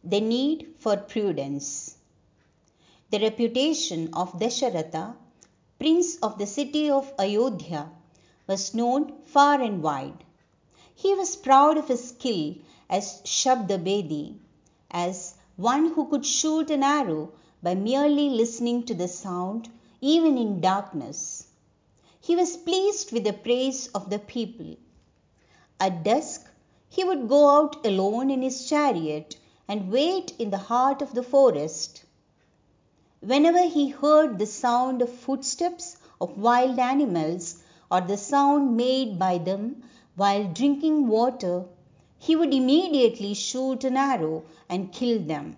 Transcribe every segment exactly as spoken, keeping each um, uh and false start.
The need for prudence. The reputation of Dasharatha, prince of the city of Ayodhya, was known far and wide. He was proud of his skill as Shabdabedi, as one who could shoot an arrow by merely listening to the sound, even in darkness. He was pleased with the praise of the people. At dusk, he would go out alone in his chariot and wait in the heart of the forest. Whenever he heard the sound of footsteps of wild animals or the sound made by them while drinking water, he would immediately shoot an arrow and kill them.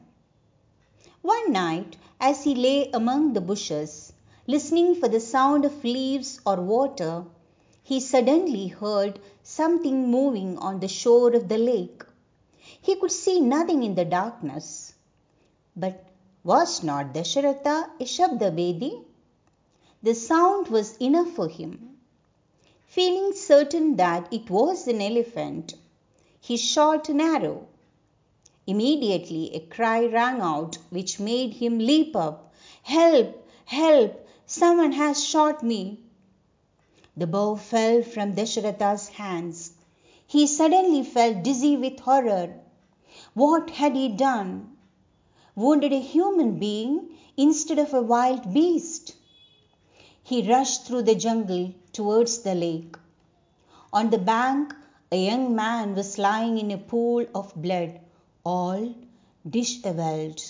One night, as he lay among the bushes, listening for the sound of leaves or water, he suddenly heard something moving on the shore of the lake. He could see nothing in the darkness. But was not Dasharatha a Shabdabedi? The sound was enough for him. Feeling certain that it was an elephant, he shot an arrow. Immediately a cry rang out which made him leap up. "Help! Help! Someone has shot me!" The bow fell from Dasharatha's hands. He suddenly felt dizzy with horror. What had he done? Wounded a human being instead of a wild beast? He rushed through the jungle towards the lake. On the bank, a young man was lying in a pool of blood, all disheveled,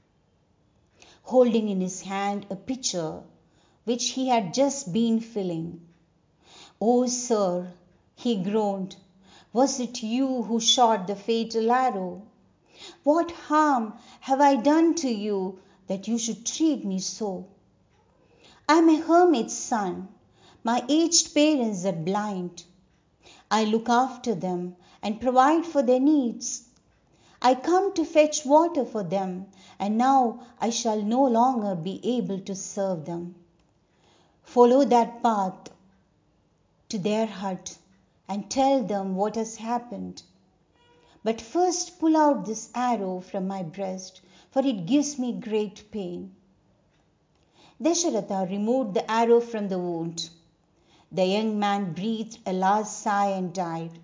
holding in his hand a pitcher which he had just been filling. "Oh, sir," he groaned, "was it you who shot the fatal arrow? What harm have I done to you that you should treat me so? I am a hermit's son. My aged parents are blind. I look after them and provide for their needs. I come to fetch water for them, and now I shall no longer be able to serve them. Follow that path to their hut and tell them what has happened. But first pull out this arrow from my breast, for it gives me great pain." Dasharatha removed the arrow from the wound. The young man breathed a last sigh and died.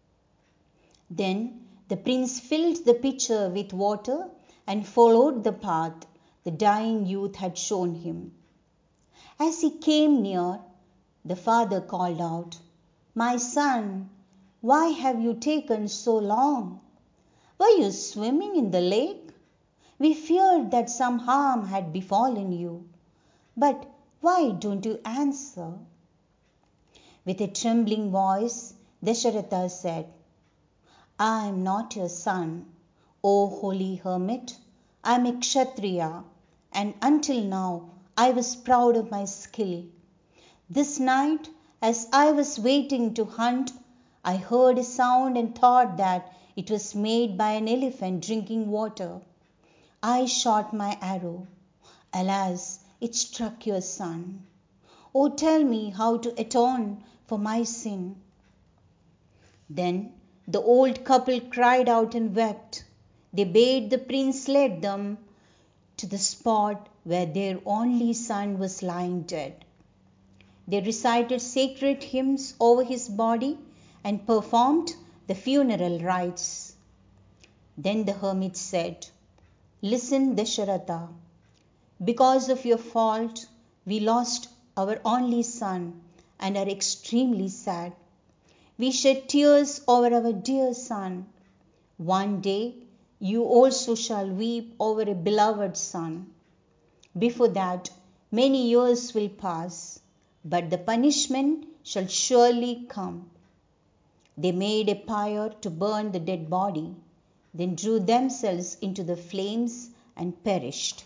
Then the prince filled the pitcher with water and followed the path the dying youth had shown him. As he came near, the father called out, "My son, why have you taken so long? Were you swimming in the lake? We feared that some harm had befallen you. But why don't you answer?" With a trembling voice, Dasharatha said, "I am not your son, O holy hermit. I am a Kshatriya, and until now I was proud of my skill. This night, as I was waiting to hunt, I heard a sound and thought that it was made by an elephant drinking water. I shot my arrow. Alas, it struck your son. Oh, tell me how to atone for my sin." Then the old couple cried out and wept. They bade the prince lead them to the spot where their only son was lying dead. They recited sacred hymns over his body and performed the funeral rites. Then the hermit said, "Listen, Dasharatha. Because of your fault, we lost our only son and are extremely sad. We shed tears over our dear son. One day you also shall weep over a beloved son. Before that, many years will pass, but the punishment shall surely come." They made a pyre to burn the dead body, then drew themselves into the flames and perished.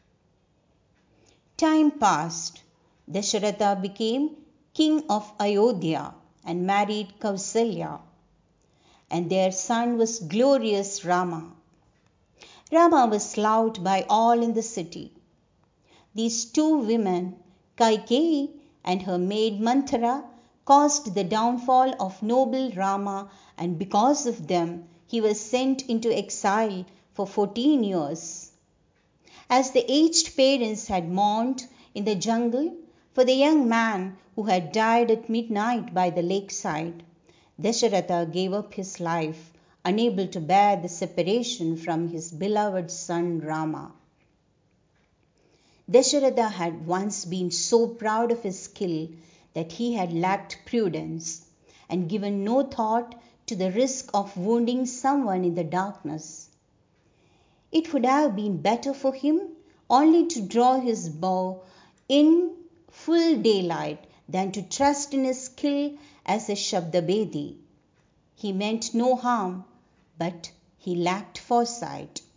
Time passed. Dasharatha became king of Ayodhya and married Kausalya, and their son was glorious Rama. Rama was loved by all in the city. These two women, Kaikeyi and her maid Manthara, caused the downfall of noble Rama, and because of them he was sent into exile for fourteen years. As the aged parents had mourned in the jungle for the young man who had died at midnight by the lakeside, Dasharatha gave up his life, unable to bear the separation from his beloved son Rama. Dasharatha had once been so proud of his skill that he had lacked prudence and given no thought to the risk of wounding someone in the darkness. It would have been better for him only to draw his bow in full daylight than to trust in his skill as a Shabdabedi. He meant no harm, but he lacked foresight.